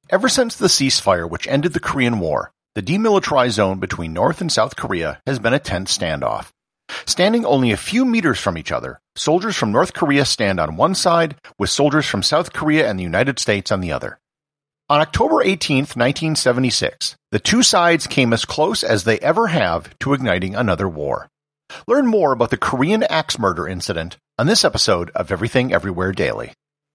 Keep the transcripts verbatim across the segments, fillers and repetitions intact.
Ever since the ceasefire which ended the Korean War, the demilitarized zone between North and South Korea has been a tense standoff. Standing only a few meters from each other, soldiers from North Korea stand on one side, with soldiers from South Korea and the United States on the other. On October eighteenth, nineteen seventy-six, the two sides came as close as they ever have to igniting another war. Learn more about the Korean axe murder incident on this episode of Everything Everywhere Daily.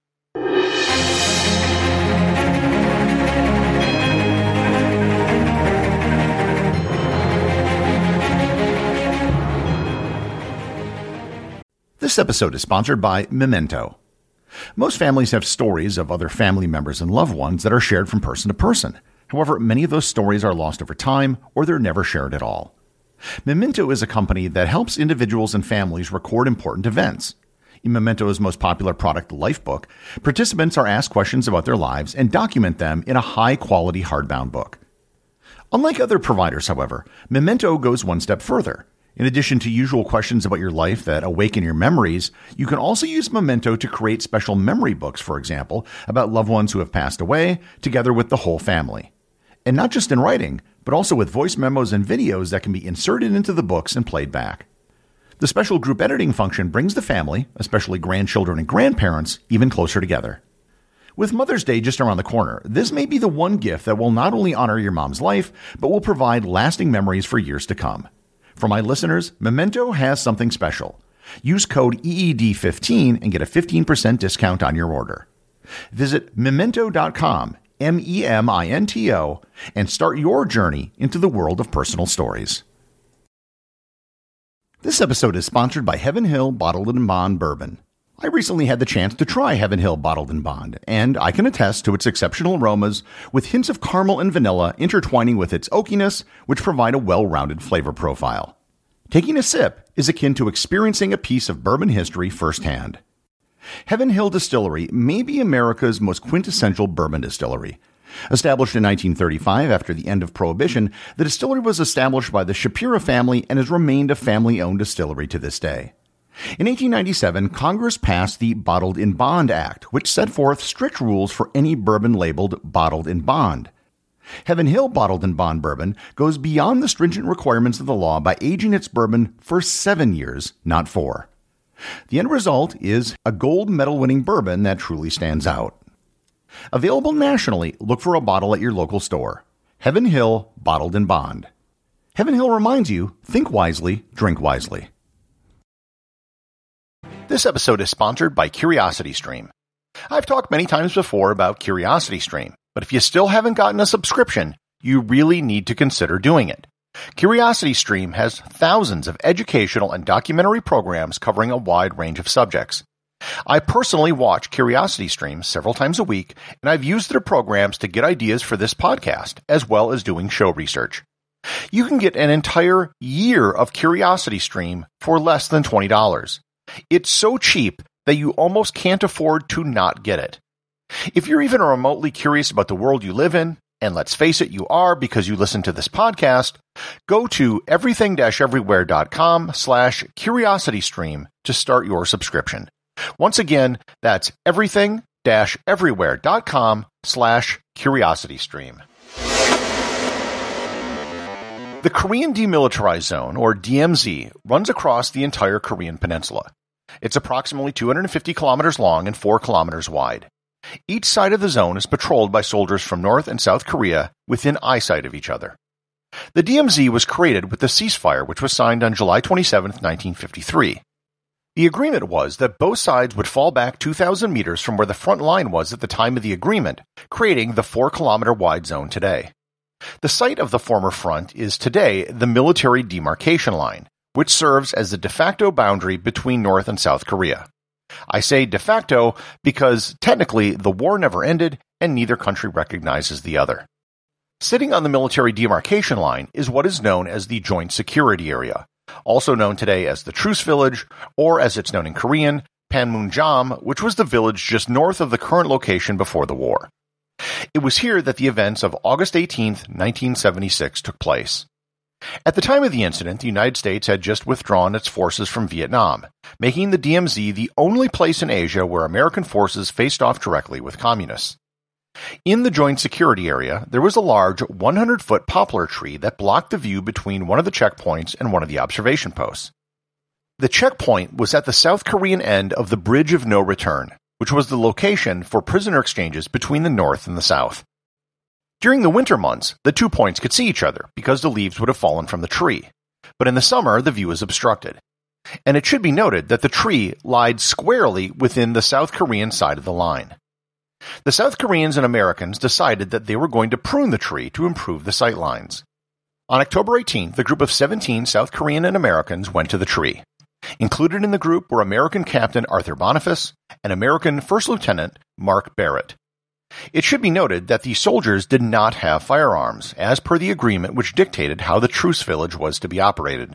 This episode is sponsored by Memento. Most families have stories of other family members and loved ones that are shared from person to person. However, many of those stories are lost over time or they're never shared at all. Memento is a company that helps individuals and families record important events. In Memento's most popular product, the Lifebook, participants are asked questions about their lives and document them in a high-quality hardbound book. Unlike other providers, however, Memento goes one step further. In addition to usual questions about your life that awaken your memories, you can also use Memento to create special memory books, for example, about loved ones who have passed away, together with the whole family. And not just in writing, but also with voice memos and videos that can be inserted into the books and played back. The special group editing function brings the family, especially grandchildren and grandparents, even closer together. With Mother's Day just around the corner, this may be the one gift that will not only honor your mom's life, but will provide lasting memories for years to come. For my listeners, Memento has something special. Use code E E D fifteen and get a fifteen percent discount on your order. Visit memento dot com, M E M I N T O, and start your journey into the world of personal stories. This episode is sponsored by Heaven Hill Bottled and Bond Bourbon. I recently had the chance to try Heaven Hill Bottled and Bond, and I can attest to its exceptional aromas with hints of caramel and vanilla intertwining with its oakiness, which provide a well-rounded flavor profile. Taking a sip is akin to experiencing a piece of bourbon history firsthand. Heaven Hill Distillery may be America's most quintessential bourbon distillery. Established in nineteen thirty-five after the end of Prohibition, the distillery was established by the Shapiro family and has remained a family-owned distillery to this day. In eighteen ninety-seven, Congress passed the Bottled in Bond Act, which set forth strict rules for any bourbon labeled Bottled in Bond. Heaven Hill Bottled in Bond Bourbon goes beyond the stringent requirements of the law by aging its bourbon for seven years, not four. The end result is a gold medal-winning bourbon that truly stands out. Available nationally, look for a bottle at your local store. Heaven Hill Bottled in Bond. Heaven Hill reminds you, think wisely, drink wisely. This episode is sponsored by CuriosityStream. I've talked many times before about CuriosityStream, but if you still haven't gotten a subscription, you really need to consider doing it. CuriosityStream has thousands of educational and documentary programs covering a wide range of subjects. I personally watch CuriosityStream several times a week, and I've used their programs to get ideas for this podcast, as well as doing show research. You can get an entire year of CuriosityStream for less than twenty dollars. It's so cheap that you almost can't afford to not get it. If you're even remotely curious about the world you live in, and let's face it, you are because you listen to this podcast, go to everything everywhere dot com slash curiositystream to start your subscription. Once again, that's everything everywhere dot com slash curiositystream. The Korean Demilitarized Zone, or D M Z, runs across the entire Korean peninsula. It's approximately two hundred fifty kilometers long and four kilometers wide. Each side of the zone is patrolled by soldiers from North and South Korea within eyesight of each other. The D M Z was created with the ceasefire, which was signed on July twenty-seventh, nineteen fifty-three. The agreement was that both sides would fall back two thousand meters from where the front line was at the time of the agreement, creating the four kilometer wide zone today. The site of the former front is today the military demarcation line, which serves as the de facto boundary between North and South Korea. I say de facto because technically the war never ended and neither country recognizes the other. Sitting on the military demarcation line is what is known as the Joint Security Area, also known today as the Truce Village, or as it's known in Korean, Panmunjom, which was the village just north of the current location before the war. It was here that the events of August eighteenth, nineteen seventy-six took place. At the time of the incident, the United States had just withdrawn its forces from Vietnam, making the D M Z the only place in Asia where American forces faced off directly with communists. In the joint security area, there was a large one hundred foot poplar tree that blocked the view between one of the checkpoints and one of the observation posts. The checkpoint was at the South Korean end of the Bridge of No Return, which was the location for prisoner exchanges between the North and the South. During the winter months, the two points could see each other because the leaves would have fallen from the tree, but in the summer the view was obstructed. And it should be noted that the tree lied squarely within the South Korean side of the line. The South Koreans and Americans decided that they were going to prune the tree to improve the sight lines. On October eighteenth, a group of seventeen South Korean and Americans went to the tree. Included in the group were American Captain Arthur Boniface and American First Lieutenant Mark Barrett. It should be noted that the soldiers did not have firearms, as per the agreement which dictated how the truce village was to be operated.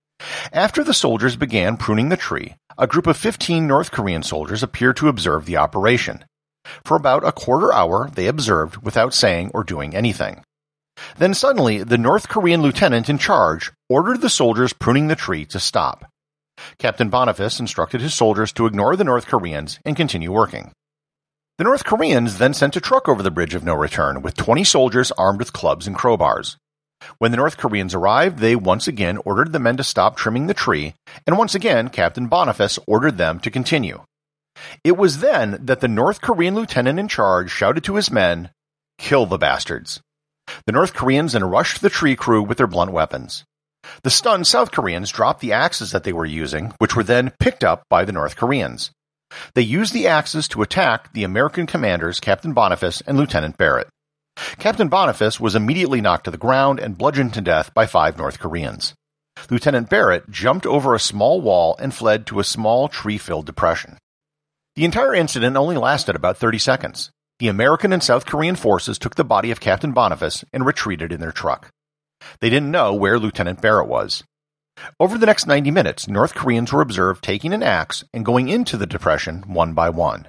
After the soldiers began pruning the tree, a group of fifteen North Korean soldiers appeared to observe the operation. For about a quarter hour, they observed without saying or doing anything. Then suddenly, the North Korean lieutenant in charge ordered the soldiers pruning the tree to stop. Captain Boniface instructed his soldiers to ignore the North Koreans and continue working. The North Koreans then sent a truck over the Bridge of No Return with twenty soldiers armed with clubs and crowbars. When the North Koreans arrived, they once again ordered the men to stop trimming the tree, and once again Captain Boniface ordered them to continue. It was then that the North Korean lieutenant in charge shouted to his men, "Kill the bastards." The North Koreans then rushed the tree crew with their blunt weapons. The stunned South Koreans dropped the axes that they were using, which were then picked up by the North Koreans. They used the axes to attack the American commanders Captain Boniface and Lieutenant Barrett. Captain Boniface was immediately knocked to the ground and bludgeoned to death by five North Koreans. Lieutenant Barrett jumped over a small wall and fled to a small tree-filled depression. The entire incident only lasted about thirty seconds. The American and South Korean forces took the body of Captain Boniface and retreated in their truck. They didn't know where Lieutenant Barrett was. Over the next ninety minutes, North Koreans were observed taking an axe and going into the depression one by one.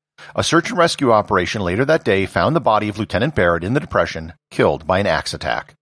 A search and rescue operation later that day found the body of Lieutenant Barrett in the depression, killed by an axe attack.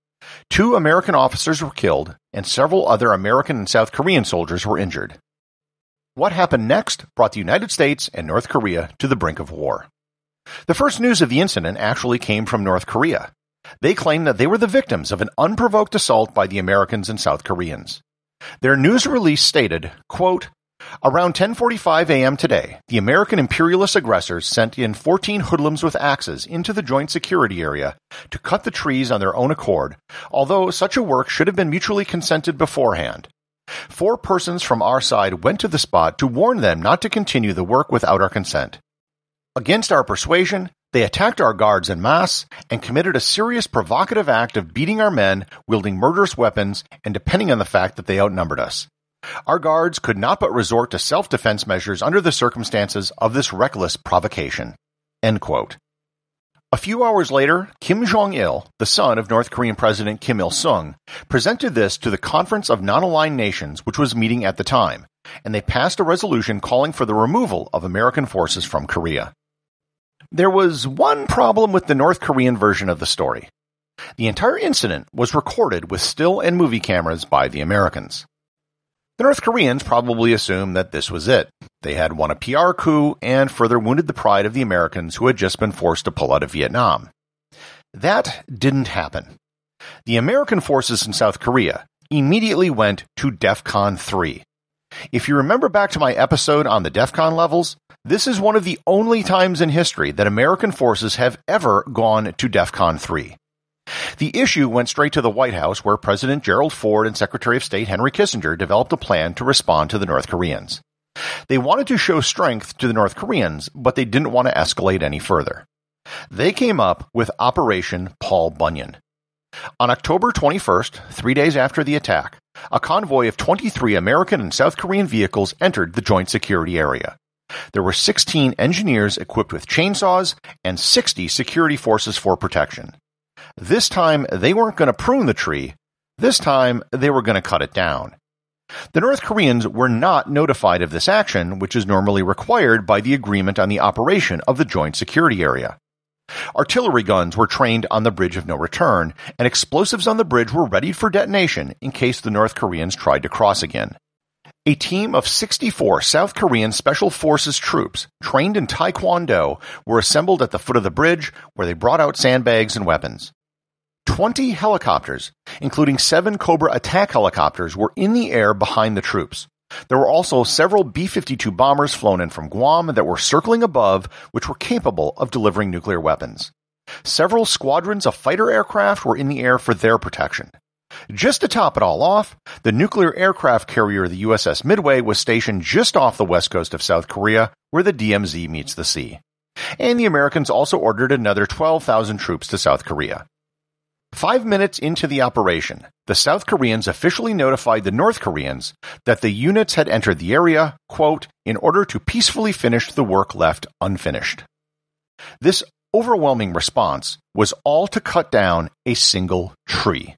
Two American officers were killed, and several other American and South Korean soldiers were injured. What happened next brought the United States and North Korea to the brink of war. The first news of the incident actually came from North Korea. They claimed that they were the victims of an unprovoked assault by the Americans and South Koreans. Their news release stated, quote, "Around ten forty-five a.m. today, the American imperialist aggressors sent in fourteen hoodlums with axes into the joint security area to cut the trees on their own accord, although such a work should have been mutually consented beforehand. Four persons from our side went to the spot to warn them not to continue the work without our consent. Against our persuasion, they attacked our guards en masse and committed a serious provocative act of beating our men, wielding murderous weapons, and depending on the fact that they outnumbered us. Our guards could not but resort to self-defense measures under the circumstances of this reckless provocation." End quote. A few hours later, Kim Jong-il, the son of North Korean President Kim Il-sung, presented this to the Conference of Non-Aligned Nations, which was meeting at the time, and they passed a resolution calling for the removal of American forces from Korea. There was one problem with the North Korean version of the story. The entire incident was recorded with still and movie cameras by the Americans. The North Koreans probably assumed that this was it. They had won a P R coup and further wounded the pride of the Americans who had just been forced to pull out of Vietnam. That didn't happen. The American forces in South Korea immediately went to DEFCON three. If you remember back to my episode on the DEFCON levels, this is one of the only times in history that American forces have ever gone to DEFCON three. The issue went straight to the White House, where President Gerald Ford and Secretary of State Henry Kissinger developed a plan to respond to the North Koreans. They wanted to show strength to the North Koreans, but they didn't want to escalate any further. They came up with Operation Paul Bunyan. On October twenty-first, three days after the attack, a convoy of twenty-three American and South Korean vehicles entered the joint security area. There were sixteen engineers equipped with chainsaws and sixty security forces for protection. This time, they weren't going to prune the tree. This time, they were going to cut it down. The North Koreans were not notified of this action, which is normally required by the agreement on the operation of the joint security area. Artillery guns were trained on the Bridge of No Return, and explosives on the bridge were ready for detonation in case the North Koreans tried to cross again. A team of sixty-four South Korean Special Forces troops trained in Taekwondo were assembled at the foot of the bridge where they brought out sandbags and weapons. Twenty helicopters, including seven Cobra attack helicopters, were in the air behind the troops. There were also several B fifty-two bombers flown in from Guam that were circling above, which were capable of delivering nuclear weapons. Several squadrons of fighter aircraft were in the air for their protection. Just to top it all off, the nuclear aircraft carrier the U S S Midway was stationed just off the west coast of South Korea, where the D M Z meets the sea. And the Americans also ordered another twelve thousand troops to South Korea. Five minutes into the operation, the South Koreans officially notified the North Koreans that the units had entered the area, quote, in order to peacefully finish the work left unfinished. This overwhelming response was all to cut down a single tree.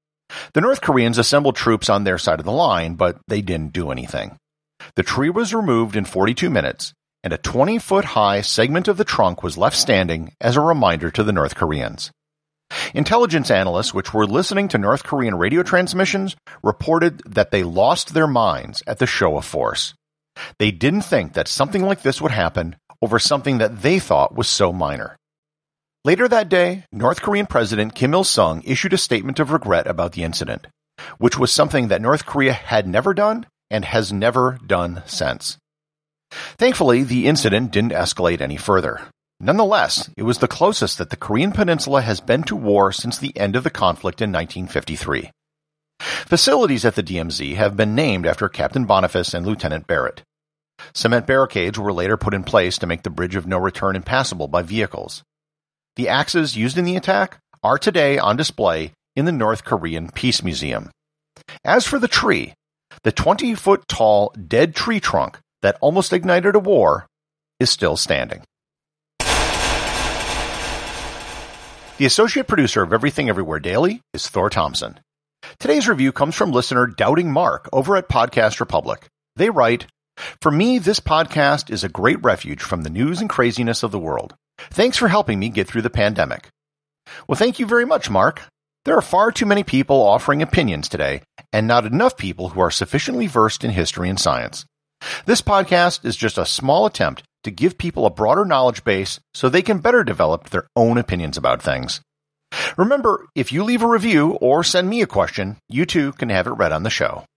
The North Koreans assembled troops on their side of the line, but they didn't do anything. The tree was removed in forty-two minutes, and a twenty-foot-high segment of the trunk was left standing as a reminder to the North Koreans. Intelligence analysts, which were listening to North Korean radio transmissions, reported that they lost their minds at the show of force. They didn't think that something like this would happen over something that they thought was so minor. Later that day, North Korean President Kim Il-sung issued a statement of regret about the incident, which was something that North Korea had never done and has never done since. Thankfully, the incident didn't escalate any further. Nonetheless, it was the closest that the Korean Peninsula has been to war since the end of the conflict in nineteen fifty-three. Facilities at the D M Z have been named after Captain Boniface and Lieutenant Barrett. Cement barricades were later put in place to make the bridge of no return impassable by vehicles. The axes used in the attack are today on display in the North Korean Peace Museum. As for the tree, the twenty-foot-tall dead tree trunk that almost ignited a war is still standing. The associate producer of Everything Everywhere Daily is Thor Thompson. Today's review comes from listener Doubting Mark over at Podcast Republic. They write, "For me, this podcast is a great refuge from the news and craziness of the world. Thanks for helping me get through the pandemic." Well, thank you very much, Mark. There are far too many people offering opinions today, and not enough people who are sufficiently versed in history and science. This podcast is just a small attempt to give people a broader knowledge base so they can better develop their own opinions about things. Remember, if you leave a review or send me a question, you too can have it read on the show.